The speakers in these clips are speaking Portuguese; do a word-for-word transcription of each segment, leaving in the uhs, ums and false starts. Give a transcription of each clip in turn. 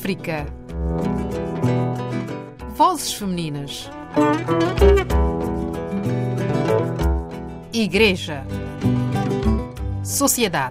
África. Vozes femininas. Igreja. Sociedade.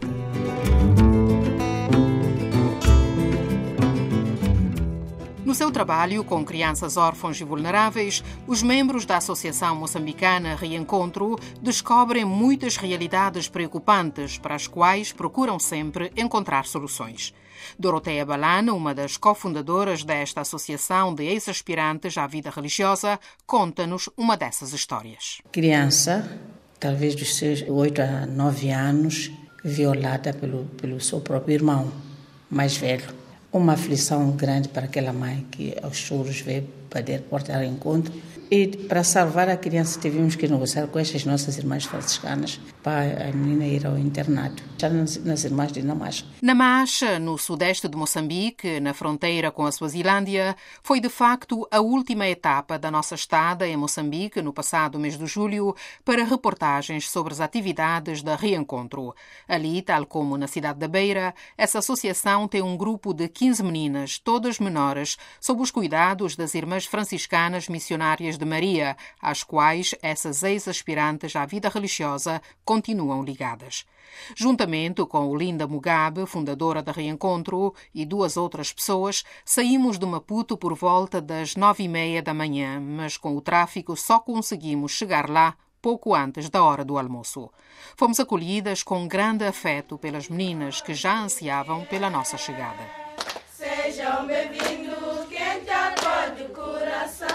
No seu trabalho com crianças órfãos e vulneráveis, os membros da Associação Moçambicana Reencontro descobrem muitas realidades preocupantes para as quais procuram sempre encontrar soluções. Doroteia Balana, uma das cofundadoras desta associação de ex-aspirantes à vida religiosa, conta-nos uma dessas histórias. Criança, talvez dos seus oito a nove anos, violada pelo, pelo seu próprio irmão mais velho. Uma aflição grande para aquela mãe que aos choros veio poder portar ao encontro. E para salvar a criança tivemos que negociar com estas nossas irmãs franciscanas para a menina ir ao internato, já nas, nas irmãs de Namacha. Namacha, no sudeste de Moçambique, na fronteira com a Suazilândia, foi de facto a última etapa da nossa estada em Moçambique no passado mês de julho para reportagens sobre as atividades da Reencontro. Ali, tal como na cidade da Beira, essa associação tem um grupo de quinze meninas, todas menores, sob os cuidados das irmãs franciscanas missionárias de Maria, às quais essas ex-aspirantes à vida religiosa continuam ligadas. Juntamente com Olinda Mugabe, fundadora da Reencontro, e duas outras pessoas, saímos de Maputo por volta das nove e meia da manhã, mas com o tráfico só conseguimos chegar lá pouco antes da hora do almoço. Fomos acolhidas com grande afeto pelas meninas que já ansiavam pela nossa chegada. Sejam bem-vindos, quem te acolhe o coração.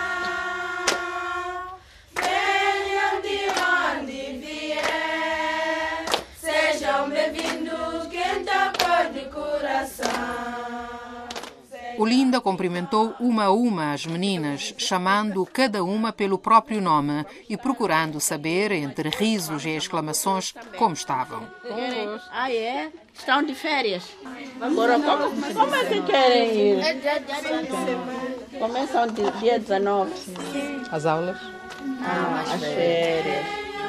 Venham de onde vier. Sejam bem-vindos, quem te acolhe o coração. Olinda cumprimentou uma a uma as meninas, chamando cada uma pelo próprio nome e procurando saber, entre risos e exclamações, como estavam. Ah, é? Estão de férias? Agora, como, como é que querem ir? Começam de dia dezenove. As aulas? Ah, as férias.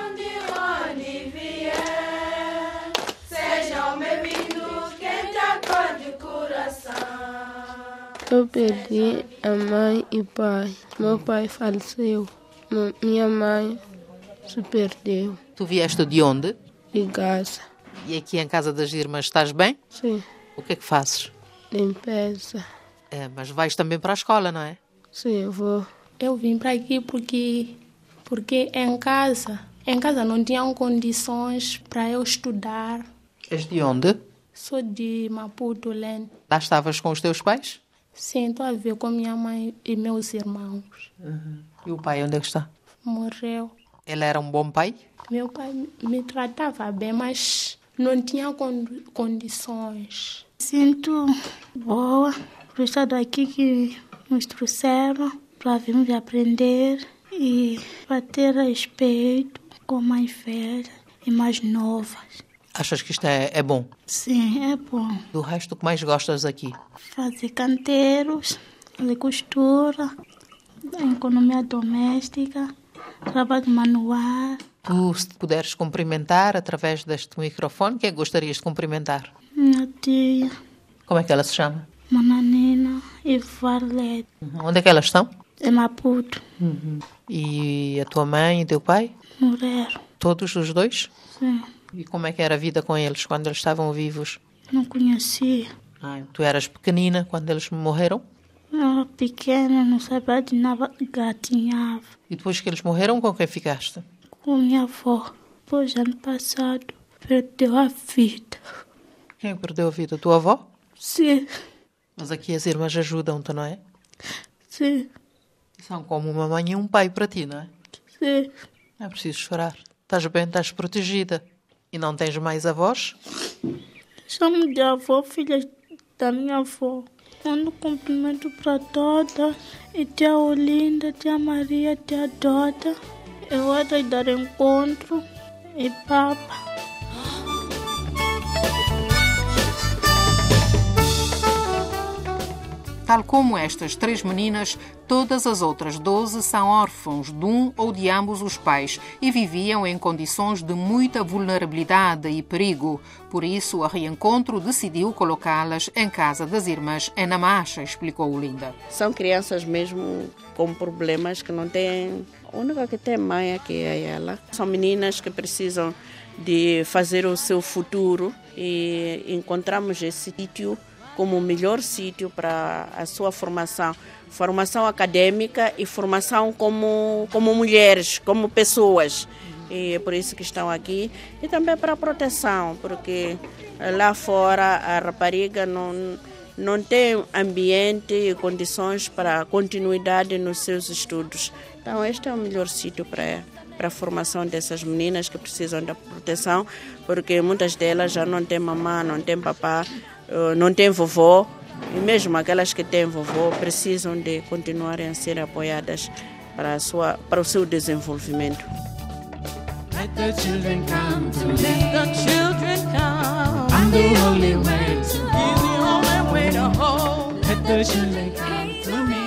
Sejam bem-vindos, quem te acolhe o coração. Eu perdi a mãe e o pai. Meu pai faleceu. Minha mãe se perdeu. Tu vieste de onde? De Gaza. E aqui em casa das irmãs estás bem? Sim. O que é que fazes? Limpeza. É, mas vais também para a escola, não é? Sim, vou. Eu vim para aqui porque, porque em casa, em casa não tinham condições para eu estudar. És de onde? Sou de Maputo, Lene. Lá estavas com os teus pais? Sim, estou a ver com minha mãe e meus irmãos. Uhum. E o pai, onde é que está? Morreu. Ele era um bom pai? Meu pai me tratava bem, mas não tinha condições. Sinto boa por estar daqui que nos trouxeram para virmos aprender e para ter respeito com mais velhas e mais novas. Achas que isto é, é bom? Sim, é bom. Do resto, o que mais gostas aqui? Fazer canteiros, fazer costura, economia doméstica, trabalho manual. Tu, se te puderes cumprimentar através deste microfone, quem é que gostarias de cumprimentar? Minha tia. Como é que ela se chama? Mananina e Varlete. Uhum. Onde é que elas estão? Em Maputo. Uhum. E a tua mãe e teu pai? Morreram. Todos os dois? Sim. E como é que era a vida com eles quando eles estavam vivos? Não conhecia. Ah, tu eras pequenina quando eles morreram? Eu era pequena, não sabia de nada, gatinhava. E depois que eles morreram, com quem ficaste? Com minha avó. Depois, ano passado, perdeu a vida. Quem perdeu a vida? Tua avó? Sim. Mas aqui as irmãs ajudam-te, não é? Sim. São como uma mãe e um pai para ti, não é? Sim. Não é preciso chorar. Estás bem, estás protegida. E não tens mais avós? Chamo de avó, filha da minha avó. Mando cumprimento para todas. E tia Olinda, tia Maria, tia Dota. Eu vou dar encontro. E papa. Tal como estas três meninas, todas as outras doze são órfãos de um ou de ambos os pais e viviam em condições de muita vulnerabilidade e perigo. Por isso, a Reencontro decidiu colocá-las em casa das irmãs em Namacha, explicou Olinda. São crianças mesmo com problemas que não têm... A única que tem mãe aqui é ela. São meninas que precisam de fazer o seu futuro e encontramos esse sítio como o melhor sítio para a sua formação, formação acadêmica e formação como, como mulheres, como pessoas. E é por isso que estão aqui. E também para a proteção, porque lá fora a rapariga não, não tem ambiente e condições para a continuidade nos seus estudos. Então este é o melhor sítio para para a formação dessas meninas que precisam da proteção, porque muitas delas já não têm mamãe, não têm papá, não têm vovó, e mesmo aquelas que têm vovó precisam de continuarem a ser apoiadas para, a sua, para o seu desenvolvimento. Let the children come to me. Let the children come. I'm the only way to hold. The only way to hold. Let the children come to me.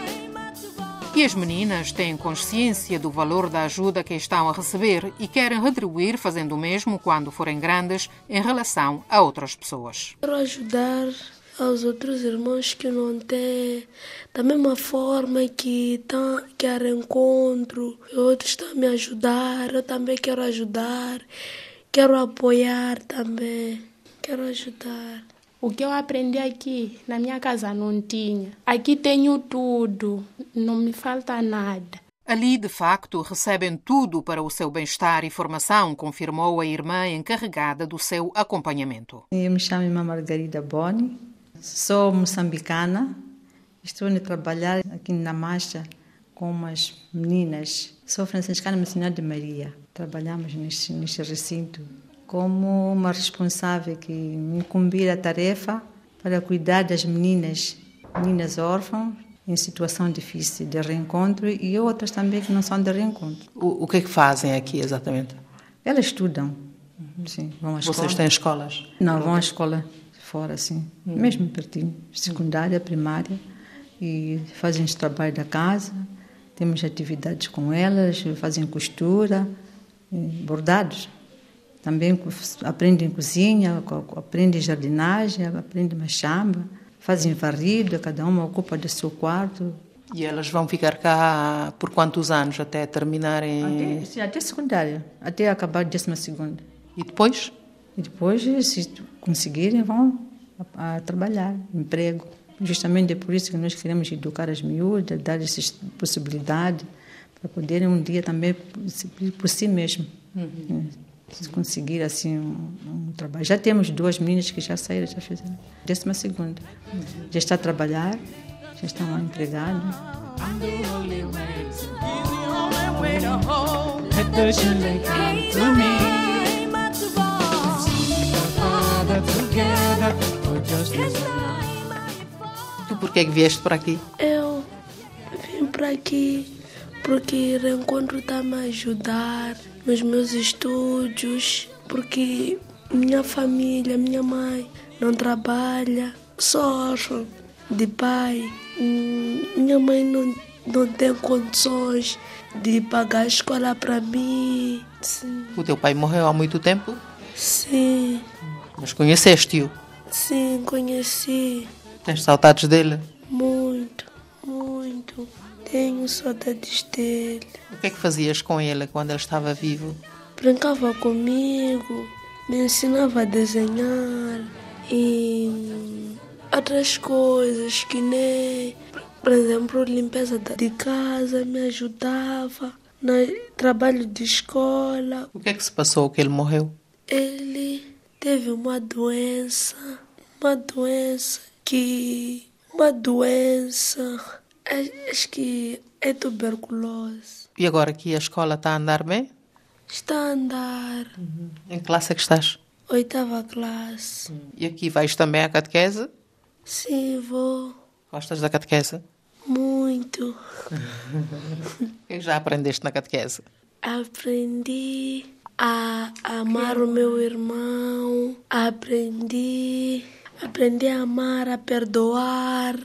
E as meninas têm consciência do valor da ajuda que estão a receber e querem retribuir fazendo o mesmo quando forem grandes em relação a outras pessoas. Quero ajudar aos outros irmãos que não têm, da mesma forma que, tá, que a Reencontro, outros estão a me ajudar, eu também quero ajudar, quero apoiar também, quero ajudar. O que eu aprendi aqui, na minha casa não tinha. Aqui tenho tudo, não me falta nada. Ali, de facto, recebem tudo para o seu bem-estar e formação, confirmou a irmã encarregada do seu acompanhamento. Eu me chamo Irmã Margarida Boni, sou moçambicana, estou a trabalhar aqui na Namacha com umas meninas. Sou franciscana Missionária de Maria. Trabalhamos neste, neste recinto como uma responsável que me incumbir a tarefa para cuidar das meninas, meninas órfãs em situação difícil de reencontro e outras também que não são de reencontro. O, o que é que fazem aqui exatamente? Elas estudam, sim, vão à escola. Vocês têm escolas? Não, vão à escola fora, sim, hum. mesmo pertinho, secundária, primária, e fazem os trabalhos da casa, temos atividades com elas, fazem costura, bordados. Também aprendem cozinha, aprendem jardinagem, aprendem machamba, fazem varrido, cada uma ocupa do seu quarto. E elas vão ficar cá por quantos anos até terminarem? Até, sim, até secundária, até acabar a décima segunda. E depois? E depois, se conseguirem, vão a, a trabalhar, emprego. Justamente é por isso que nós queremos educar as miúdas, dar essas possibilidades, para poderem um dia também por si mesmo. Uhum. Se conseguir assim um, um trabalho. Já temos duas meninas que já saíram, já fizeram décima segunda. Uhum. Já está a trabalhar, já estão lá empregadas. Tu por que é que vieste para aqui? Eu vim para aqui porque o Reencontro está-me a ajudar nos meus estudos, porque minha família, minha mãe não trabalha, sou órfã de pai, minha mãe não, não tem condições de pagar a escola para mim. Sim. O teu pai morreu há muito tempo? Sim. Mas conheceste-o? Sim, conheci. Tens saudades dele? Muito, muito. Tenho saudades dele. O que é que fazias com ele quando ele estava vivo? Brincava comigo, me ensinava a desenhar e outras coisas que nem, por exemplo, limpeza de casa, me ajudava no trabalho de escola. O que é que se passou que ele morreu? Ele teve uma doença, uma doença que... Uma doença... Acho que é tuberculose. E agora que a escola está a andar bem? Está a andar. Uhum. Em que classe é que estás? Oitava classe. Uhum. E aqui vais também à catequese? Sim, vou. Gostas da catequese? Muito. O que já aprendeste na catequese? Aprendi a amar o meu irmão. Aprendi, aprendi a amar, a perdoar.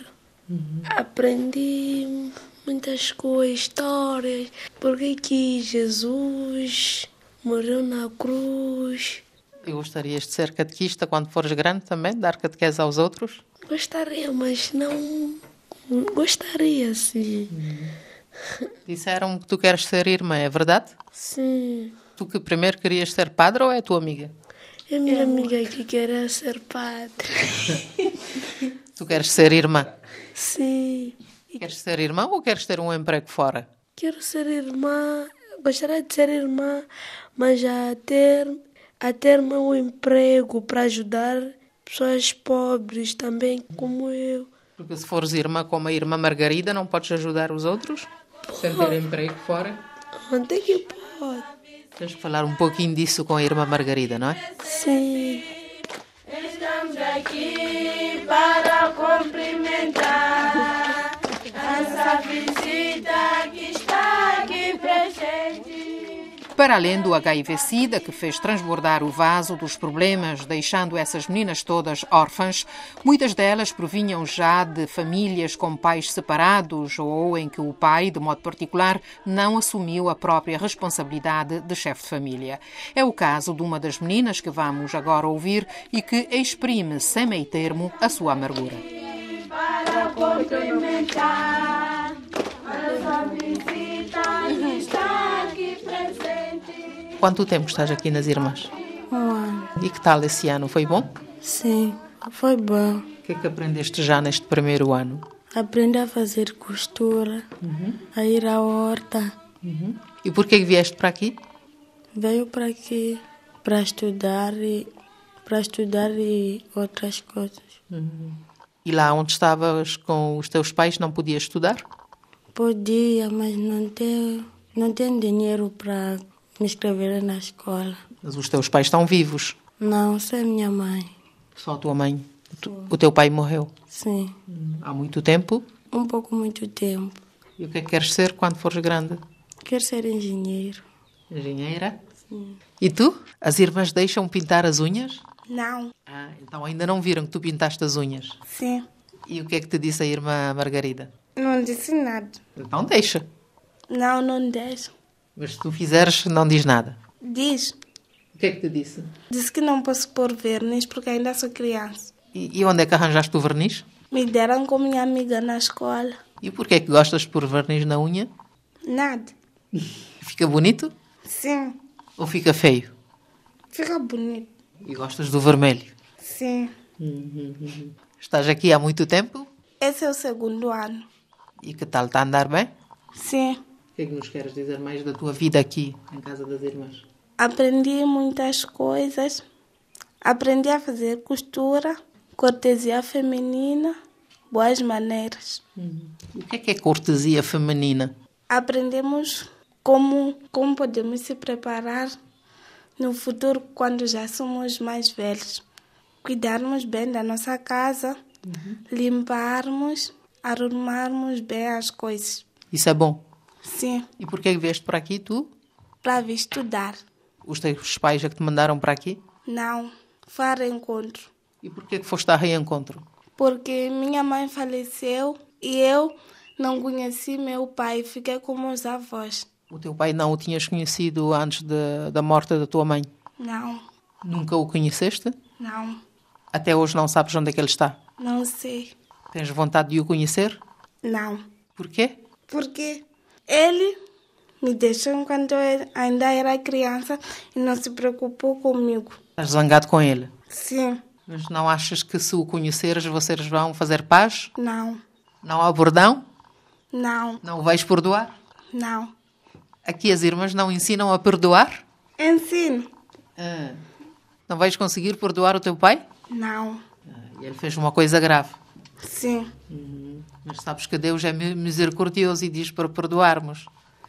Uhum. Aprendi muitas coisas, histórias, porque que Jesus morreu na cruz. E gostarias de ser catequista quando fores grande também? Dar catequese aos outros? Gostaria, mas não... Gostaria, sim. Uhum. Disseram que tu queres ser irmã, é verdade? Sim. Tu que primeiro querias ser padre ou é a tua amiga? É a minha amiga que quer ser padre. Tu queres ser irmã? Sim. Queres ser irmã ou queres ter um emprego fora? Quero ser irmã, gostaria de ser irmã, mas a ter, a ter meu emprego para ajudar pessoas pobres também, como eu. Porque se fores irmã como a irmã Margarida, não podes ajudar os outros? Sem ter emprego fora? Onde que pode? Tens que falar um pouquinho disso com a irmã Margarida, não é? Sim. Estamos aqui para cumprimentar essa visita que está aqui presente. Para além do H I V-Sida, que fez transbordar o vaso dos problemas, deixando essas meninas todas órfãs, muitas delas provinham já de famílias com pais separados ou em que o pai, de modo particular, não assumiu a própria responsabilidade de chefe de família. É o caso de uma das meninas que vamos agora ouvir e que exprime, sem meio termo, a sua amargura. Para cumprimentar essa visita que está aqui presente. Quanto tempo estás aqui nas Irmãs? Um ano. E que tal esse ano? Foi bom? Sim, foi bom. O que é que aprendeste já neste primeiro ano? Aprendi a fazer costura, uhum. a ir à horta. Uhum. E por que vieste para aqui? Veio para aqui para estudar e para estudar e outras coisas. Uhum. E lá onde estavas com os teus pais não podias estudar? Podia, mas não tenho, não tenho dinheiro para me inscrever na escola. Mas os teus pais estão vivos? Não, só a minha mãe. Só a tua mãe? O teu pai morreu? Sim. Há muito tempo? Um pouco muito tempo. E o que é que queres ser quando fores grande? Quero ser engenheiro. Engenheira? Sim. E tu? As irmãs deixam pintar as unhas? Não. Ah, então ainda não viram que tu pintaste as unhas? Sim. E o que é que te disse a irmã Margarida? Não disse nada. Então deixa. Não, não deixo. Mas se tu fizeres, não diz nada. Diz. O que é que te disse? Disse que não posso pôr verniz porque ainda sou criança. E, e onde é que arranjaste o verniz? Me deram com minha amiga na escola. E porquê é que gostas de pôr verniz na unha? Nada. Fica bonito? Sim. Ou fica feio? Fica bonito. E gostas do vermelho? Sim. Uhum. Estás aqui há muito tempo? Esse é o segundo ano. E que tal? Está a andar bem? Sim. O que é que nos queres dizer mais da tua vida aqui, em Casa das Irmãs? Aprendi muitas coisas. Aprendi a fazer costura, cortesia feminina, boas maneiras. Uhum. O que é que é cortesia feminina? Aprendemos como, como podemos se preparar no futuro quando já somos mais velhos. Cuidarmos bem da nossa casa, uhum. limparmos, arrumarmos bem as coisas. Isso é bom? Sim. E por que vieste para aqui, tu? Para vir estudar. Os teus pais é que te mandaram para aqui? Não, foi a reencontro. E por que foste a reencontro? Porque minha mãe faleceu e eu não conheci meu pai, fiquei com meus avós. O teu pai não o tinhas conhecido antes de, da morte da tua mãe? Não. Nunca o conheceste? Não. Até hoje não sabes onde é que ele está? Não sei. Tens vontade de o conhecer? Não. Por quê? Porque ele me deixou enquanto eu ainda era criança e não se preocupou comigo. Estás zangado com ele? Sim. Mas não achas que se o conheceres vocês vão fazer paz? Não. Não há perdão? Não. Não o vais perdoar? Não. Aqui as irmãs não ensinam a perdoar? Ensino. Ah. Não vais conseguir perdoar o teu pai? Não. Ah, ele fez uma coisa grave. Sim. Uhum. Mas sabes que Deus é misericordioso e diz para perdoarmos.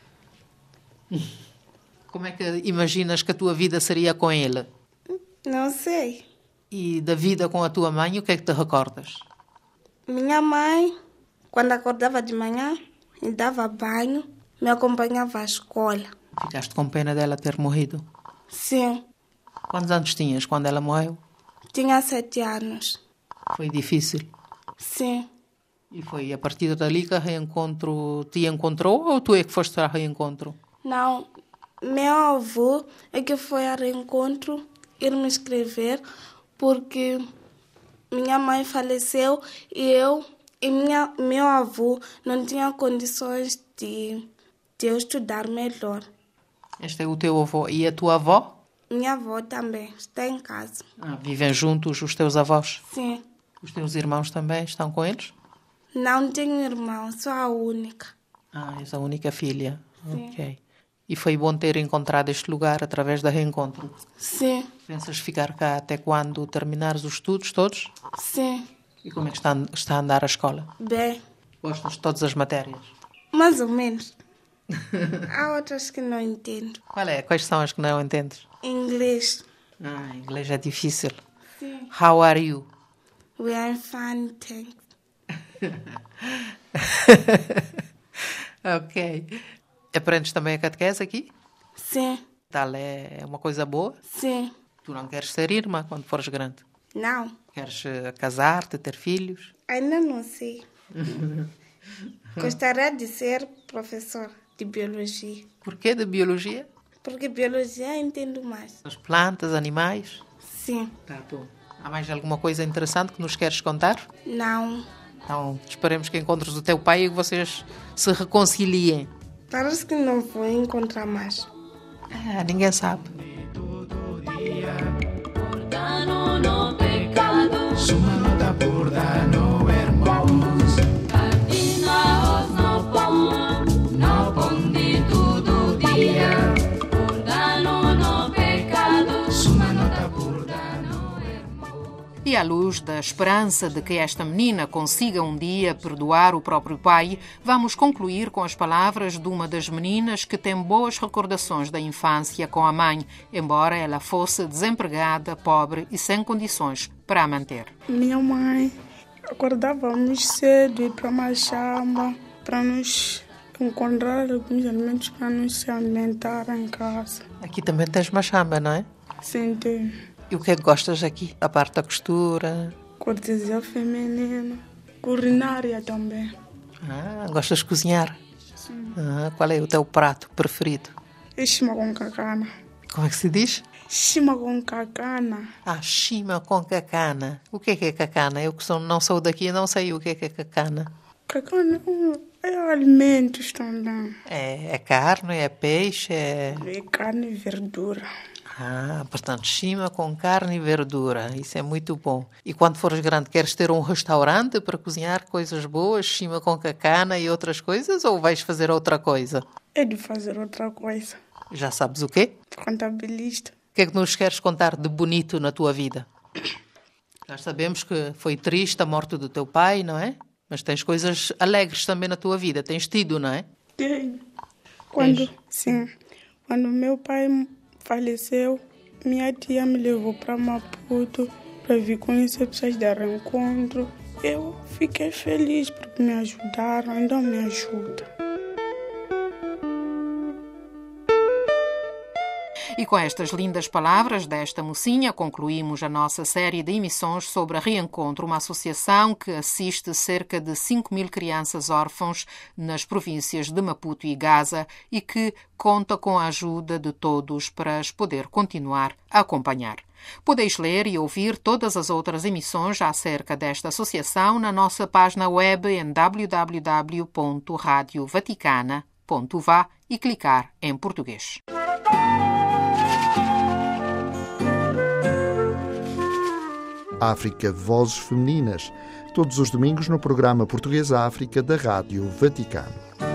Como é que imaginas que a tua vida seria com ele? Não sei. E da vida com a tua mãe, o que é que te recordas? Minha mãe, quando acordava de manhã, me dava banho, me acompanhava à escola. Ficaste com pena dela ter morrido? Sim. Quantos anos tinhas quando ela morreu? Tinha sete anos. Foi difícil? Sim. E foi a partir dali que a Reencontro te encontrou ou tu é que foste a Reencontro? Não, meu avô é que foi a Reencontro ir me inscrever porque minha mãe faleceu e eu e minha, meu avô não tinha condições de, de eu estudar melhor. Este é o teu avô. E a tua avó? Minha avó também está em casa. Ah, vivem juntos os teus avós? Sim. Os teus irmãos também estão com eles? Não tenho irmão, sou a única. Ah, és a única filha. Sim. Ok. E foi bom ter encontrado este lugar através da Reencontro? Sim. Pensas ficar cá até quando terminares os estudos todos? Sim. E como é que está, está a andar a escola? Bem. Gostas de todas as matérias? Mais ou menos. Há outras que não entendo. Qual é? Quais são as que não entendes? Inglês. Ah, inglês é difícil. Sim. How are you? We are fine, thanks. Ok. Aprendes também a catequese aqui? Sim. Tal é uma coisa boa? Sim. Tu não queres ser irmã quando fores grande? Não. Queres uh, casar-te, ter filhos? Ainda não sei. Gostaria de ser professor de biologia. Por que de biologia? Porque biologia eu entendo mais. As plantas, animais? Sim. Tá bom. Há mais alguma coisa interessante que nos queres contar? Não. Então, esperemos que encontres o teu pai e que vocês se reconciliem. Parece que não vou encontrar mais. Ah, ninguém sabe. Purgano no pecado, suma nota purgano hermos. Cardinaos no pão, no pão de todo dia. Purgano no pecado, suma nota purgano hermos. E à luz da esperança de que esta menina consiga um dia perdoar o próprio pai, vamos concluir com as palavras de uma das meninas que tem boas recordações da infância com a mãe, embora ela fosse desempregada, pobre e sem condições para a manter. Minha mãe acordávamos cedo ir para uma chamba para nos encontrar alguns alimentos para nos se alimentar em casa. Aqui também tens uma chamba, não é? Sim, tem. E o que é que gostas aqui? A parte da costura? Cortesia feminina. Culinária também. Ah, gostas de cozinhar? Sim. Ah, qual é o teu prato preferido? É chima com cacana. Como é que se diz? Chima com cacana. Ah, chima com cacana. O que é que é cacana? Eu que sou, não sou daqui e não sei o que é que é cacana. Cacana é alimentos também. É, é carne, é peixe, é... É carne e verdura. Ah, portanto, chima com carne e verdura. Isso é muito bom. E quando fores grande, queres ter um restaurante para cozinhar coisas boas, chima com cacana e outras coisas, ou vais fazer outra coisa? É de fazer outra coisa. Já sabes o quê? Contabilista. O que é que nos queres contar de bonito na tua vida? Já sabemos que foi triste a morte do teu pai, não é? Mas tens coisas alegres também na tua vida. Tens tido, não é? Tenho. Quando, Tens? sim. Quando meu pai faleceu, minha tia me levou para Maputo para vir conhecer pessoas da Reencontro. Eu fiquei feliz porque me ajudaram, ainda me ajudam. E com estas lindas palavras desta mocinha, concluímos a nossa série de emissões sobre a Reencontro, uma associação que assiste cerca de cinco mil crianças órfãos nas províncias de Maputo e Gaza e que conta com a ajuda de todos para as poder continuar a acompanhar. Podeis ler e ouvir todas as outras emissões acerca desta associação na nossa página web em w w w ponto radio vaticana ponto v a e clicar em português. África Vozes Femininas, todos os domingos no programa Português África da Rádio Vaticano.